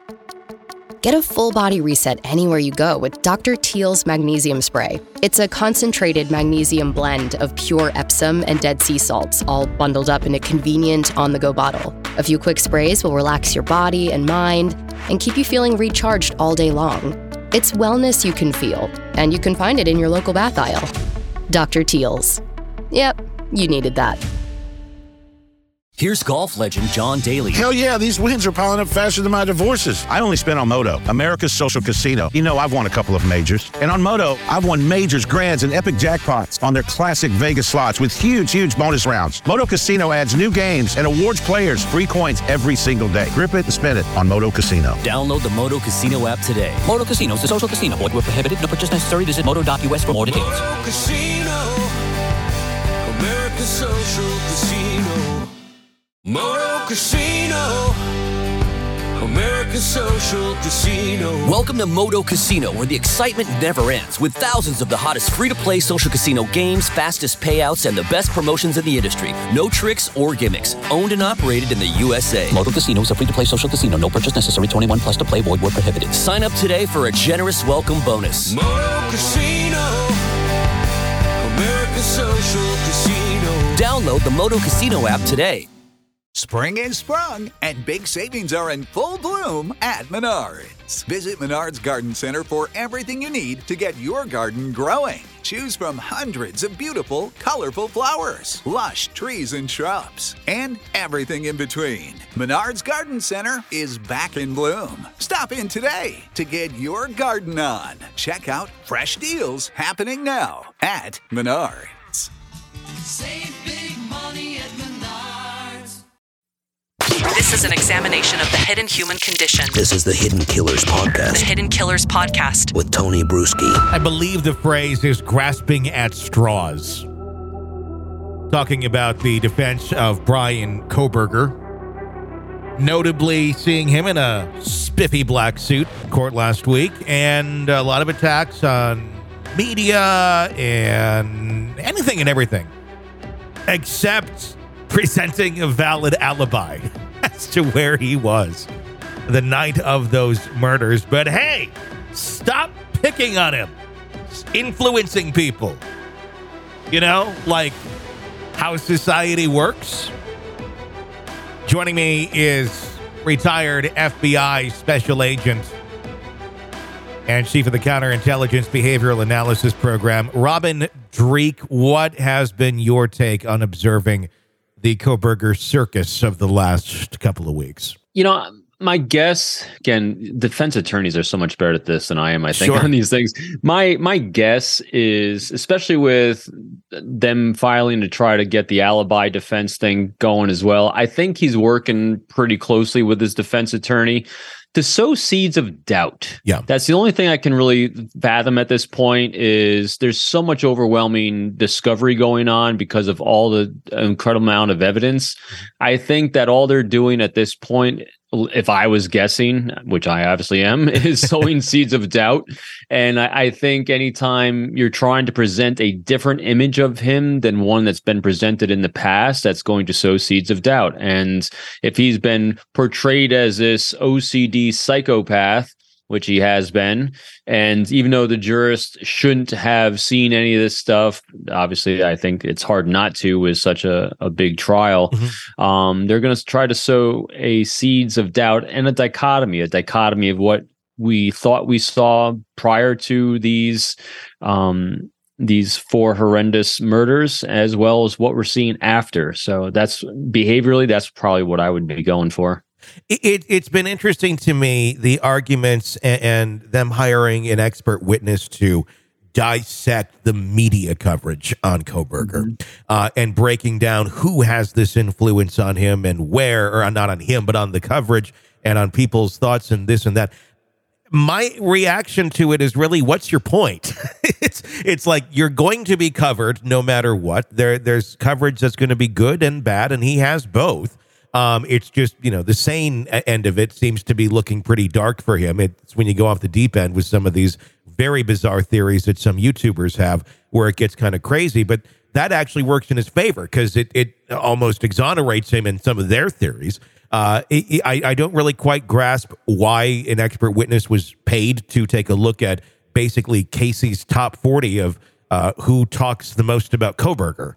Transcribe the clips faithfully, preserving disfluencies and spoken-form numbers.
Get a full body reset anywhere you go with Doctor Teal's Magnesium Spray. It's a concentrated magnesium blend of pure Epsom and Dead Sea salts, all bundled up in a convenient on-the-go bottle. A few quick sprays will relax your body and mind and keep you feeling recharged all day long. It's wellness you can feel, and you can find it in your local bath aisle. Doctor Teal's. Yep, you needed that. Here's golf legend John Daly. Hell yeah, these wins are piling up faster than my divorces. I only spent on Moto, America's social casino. You know, I've won a couple of majors. And on Moto, I've won majors, grands, and epic jackpots on their classic Vegas slots with huge, huge bonus rounds. Moto Casino adds new games and awards players free coins every single day. Grip it and spin it on Moto Casino. Download the Moto Casino app today. Moto Casino is a social casino. Void where prohibited. No purchase necessary. Visit moto dot u s for more details. Moto Casino, America's social casino. Moto Casino, America's social casino. Welcome to Moto Casino, where the excitement never ends, with thousands of the hottest free-to-play social casino games, fastest payouts, and the best promotions in the industry. No tricks or gimmicks. Owned and operated in the U S A. Moto Casino is a free-to-play social casino. No purchase necessary. twenty-one plus to play. Void where prohibited. Sign up today for a generous welcome bonus. Moto Casino, America's social casino. Download the Moto Casino app today. Spring is sprung, and big savings are in full bloom at Menards. Visit Menards Garden Center for everything you need to get your garden growing. Choose from hundreds of beautiful, colorful flowers, lush trees and shrubs, and everything in between. Menards Garden Center is back in bloom. Stop in today to get your garden on. Check out fresh deals happening now at Menards. Save big money at Menards. This is an examination of the hidden human condition. This is the Hidden Killers Podcast. The Hidden Killers Podcast. With Tony Bruschi. I believe the phrase is grasping at straws. Talking about the defense of Bryan Kohberger. Notably seeing him in a spiffy black suit in court last week. And a lot of attacks on media and anything and everything. Except presenting a valid alibi as to where he was the night of those murders. But hey, stop picking on him. Influencing people. You know, like how society works. Joining me is retired F B I special agent and chief of the Counterintelligence Behavioral Analysis Program, Robin Dreeke. What has been your take on observing the Kohberger circus of the last couple of weeks? You know, my guess, again, defense attorneys are so much better at this than I am, I think, Sure. on these things. My my guess is, especially with them filing to try to get the alibi defense thing going as well, I think he's working pretty closely with his defense attorney to sow seeds of doubt. Yeah. That's the only thing I can really fathom at this point is there's so much overwhelming discovery going on because of all the incredible amount of evidence. I think that all they're doing at this point, if I was guessing, which I obviously am, is sowing seeds of doubt. And I, I think anytime you're trying to present a different image of him than one that's been presented in the past, that's going to sow seeds of doubt. And if he's been portrayed as this O C D psychopath, which he has been, and even though the jurist shouldn't have seen any of this stuff, obviously I think it's hard not to with such a, a big trial. Mm-hmm. Um, they're going to try to sow a seeds of doubt and a dichotomy, a dichotomy of what we thought we saw prior to these um, these four horrendous murders, as well as what we're seeing after. So that's behaviorally, that's probably what I would be going for. It, it's been interesting to me, the arguments and, and them hiring an expert witness to dissect the media coverage on Kohberger, mm-hmm. uh, and breaking down who has this influence on him and where, or not on him, but on the coverage and on people's thoughts and this and that. My reaction to it is really, what's your point? it's it's like you're going to be covered no matter what. There There's coverage that's going to be good and bad, and he has both. Um, it's just, you know, the sane end of it seems to be looking pretty dark for him. It's when you go off the deep end with some of these very bizarre theories that some YouTubers have where it gets kind of crazy. But that actually works in his favor because it, it almost exonerates him in some of their theories. Uh, I, I don't really quite grasp why an expert witness was paid to take a look at basically Casey's top forty of uh, who talks the most about Kohberger.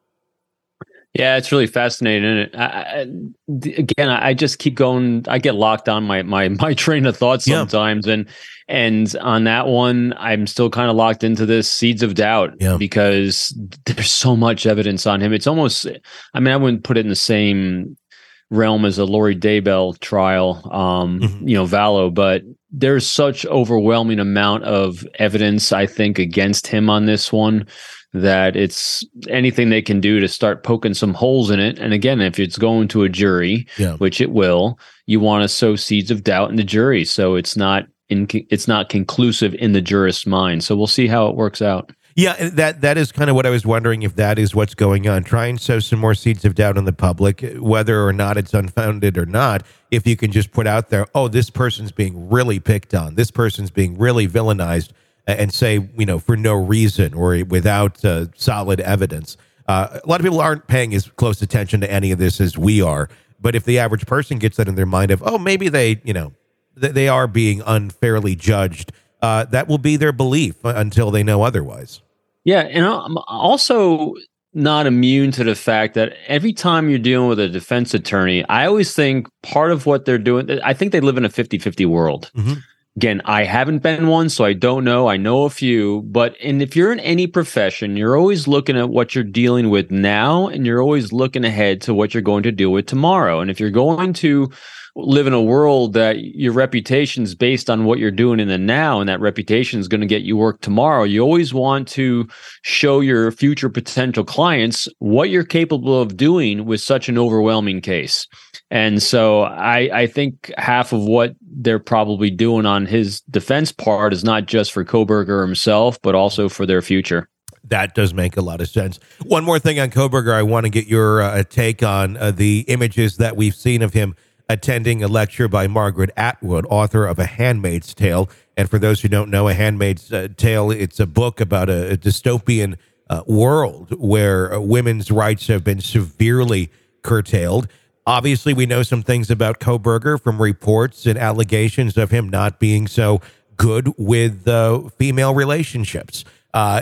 Yeah, it's really fascinating, isn't it? I, I, again, I just keep going. I get locked on my my my train of thought sometimes, yeah. and and on that one, I'm still kind of locked into this seeds of doubt yeah. because there's so much evidence on him. It's almost, I mean, I wouldn't put it in the same realm as a Lori Daybell trial, um, mm-hmm. you know, Vallow, but there's such overwhelming amount of evidence, I think, against him on this one, that it's anything they can do to start poking some holes in it. And again, if it's going to a jury, yeah. which it will, you want to sow seeds of doubt in the jury, so it's not in, it's not conclusive in the jurist's mind. So we'll see how it works out. Yeah, that that is kind of what I was wondering, if that is what's going on. Try and sow some more seeds of doubt in the public, whether or not it's unfounded or not. If you can just put out there, oh, this person's being really picked on, this person's being really villainized, and say, you know, for no reason or without uh, solid evidence. Uh, a lot of people aren't paying as close attention to any of this as we are. But if the average person gets that in their mind of, oh, maybe they, you know, th- they are being unfairly judged, uh, that will be their belief until they know otherwise. Yeah, and I'm also not immune to the fact that every time you're dealing with a defense attorney, I always think part of what they're doing, I think they live in a fifty-fifty world. Mm-hmm. Again, I haven't been one, so I don't know. I know a few, but and if you're in any profession, you're always looking at what you're dealing with now, and you're always looking ahead to what you're going to deal with tomorrow. And if you're going to live in a world that your reputation is based on what you're doing in the now, and that reputation is going to get you work tomorrow, you always want to show your future potential clients what you're capable of doing with such an overwhelming case. And so I, I think half of what they're probably doing on his defense part is not just for Kohberger himself, but also for their future. That does make a lot of sense. One more thing on Kohberger, I want to get your uh, take on uh, the images that we've seen of him attending a lecture by Margaret Atwood, author of A Handmaid's Tale. And for those who don't know, A Handmaid's uh, Tale, it's a book about a, a dystopian uh, world where uh, women's rights have been severely curtailed. Obviously, we know some things about Kohberger from reports and allegations of him not being so good with uh, female relationships. Uh,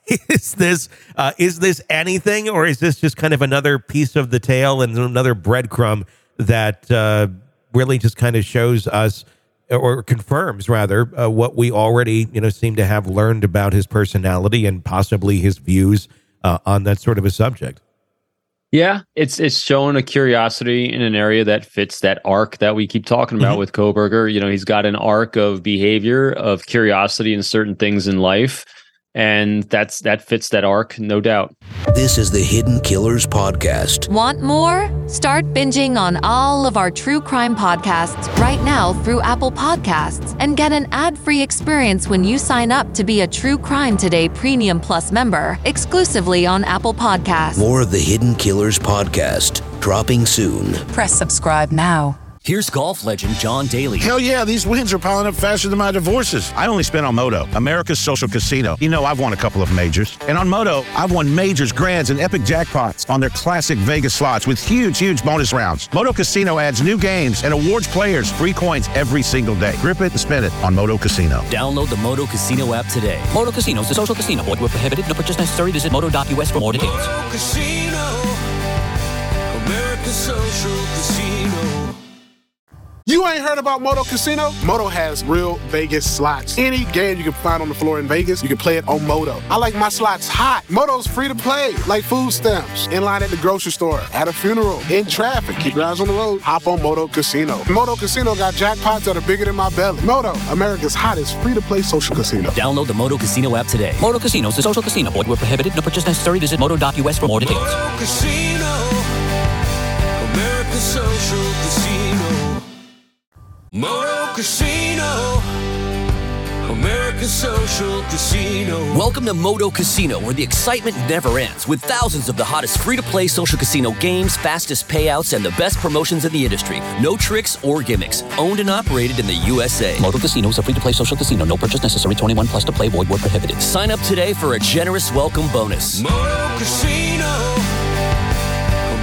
is this uh, is this anything, or is this just kind of another piece of the tale and another breadcrumb that uh, really just kind of shows us, or confirms rather, uh, what we already, you know, seem to have learned about his personality and possibly his views uh, on that sort of a subject? Yeah, it's it's showing a curiosity in an area that fits that arc that we keep talking about mm-hmm. with Kohberger. You know, he's got an arc of behavior, of curiosity in certain things in life, and that's that fits that arc, no doubt. This is the Hidden Killers Podcast. Want more? Start binging on all of our true crime podcasts right now through Apple Podcasts, and get an ad-free experience when you sign up to be a True Crime Today Premium Plus member, exclusively on Apple Podcasts. More of the Hidden Killers Podcast, dropping soon. Press subscribe now. Here's golf legend John Daly. Hell yeah, these wins are piling up faster than my divorces. I only spent on Moto, America's social casino. You know, I've won a couple of majors. And on Moto, I've won majors, grands, and epic jackpots on their classic Vegas slots with huge, huge bonus rounds. Moto Casino adds new games and awards players free coins every single day. Grip it and spin it on Moto Casino. Download the Moto Casino app today. Moto Casino is a social casino. Void where prohibited. No purchase necessary. Visit moto dot U S for more details. Moto Casino, America's social casino. You ain't heard about Moto Casino? Moto has real Vegas slots. Any game you can find on the floor in Vegas, you can play it on Moto. I like my slots hot. Moto's free to play, like food stamps, in line at the grocery store, at a funeral, in traffic. Keep your eyes on the road. Hop on Moto Casino. Moto Casino got jackpots that are bigger than my belly. Moto, America's hottest free-to-play social casino. Download the Moto Casino app today. Moto Casino is a social casino. Void where prohibited. No purchase necessary. Visit moto dot U S for more details. Moto Casino, America's social casino. Moto Casino, America's social casino. Welcome to Moto Casino, where the excitement never ends, with thousands of the hottest free-to-play social casino games, fastest payouts, and the best promotions in the industry. No tricks or gimmicks. Owned and operated in the U S A. Moto Casino is a free-to-play social casino. No purchase necessary. twenty-one plus to play. Void where prohibited. Sign up today for a generous welcome bonus. Moto Casino, America's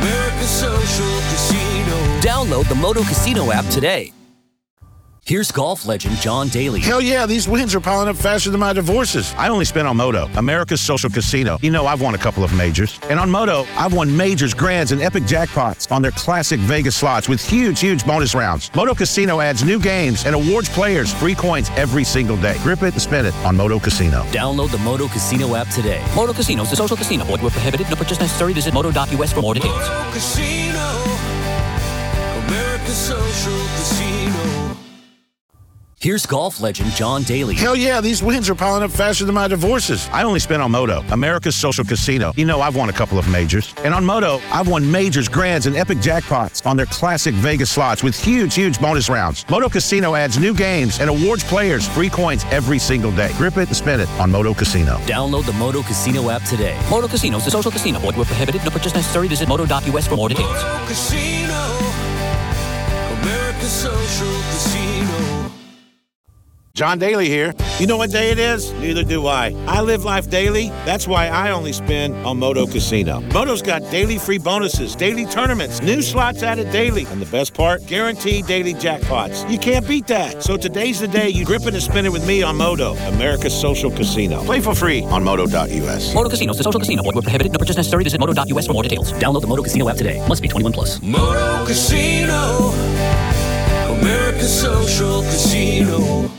Social Casino. Download the Moto Casino app today. Here's golf legend John Daly. Hell yeah, these wins are piling up faster than my divorces. I only spent on Moto, America's Social Casino. You know I've won a couple of majors. And on Moto, I've won majors, grands, and epic jackpots on their classic Vegas slots with huge, huge bonus rounds. Moto Casino adds new games and awards players free coins every single day. Grip it and spin it on Moto Casino. Download the Moto Casino app today. Moto Casino is a social casino. Void where prohibited. No purchase necessary. Visit moto dot U S for more details. Moto Casino. America's Social Casino. Here's golf legend John Daly. Hell yeah, these wins are piling up faster than my divorces. I only spent on Moto, America's Social Casino. You know I've won a couple of majors. And on Moto, I've won majors, grands, and epic jackpots on their classic Vegas slots with huge, huge bonus rounds. Moto Casino adds new games and awards players free coins every single day. Grip it and spin it on Moto Casino. Download the Moto Casino app today. Moto Casino is a social casino. Void where prohibited. No purchase necessary. Visit moto dot U S for more details. Moto Casino. America's Social Casino. John Daly here. You know what day it is? Neither do I. I live life daily. That's why I only spin on Moto Casino. Moto's got daily free bonuses, daily tournaments, new slots added daily, and the best part, guaranteed daily jackpots. You can't beat that. So today's the day you grip it and spin it with me on Moto, America's Social Casino. Play for free on moto dot U S. Moto Casino is a social casino. Void where prohibited. No purchase necessary. Visit moto dot U S for more details. Download the Moto Casino app today. Must be twenty-one plus. Moto Casino. America's Social Casino.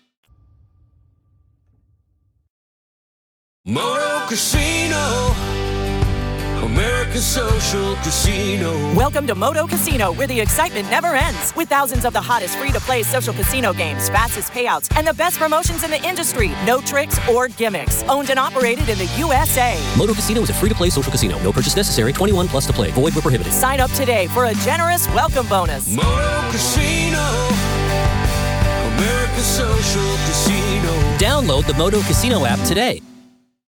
Moto Casino. America's Social Casino. Welcome to Moto Casino, where the excitement never ends. With thousands of the hottest free-to-play social casino games, fastest payouts, and the best promotions in the industry. No tricks or gimmicks. Owned and operated in the U S A. Moto Casino is a free-to-play social casino. No purchase necessary. twenty-one plus to play. Void where prohibited. Sign up today for a generous welcome bonus. Moto Casino. America's Social Casino. Download the Moto Casino app today.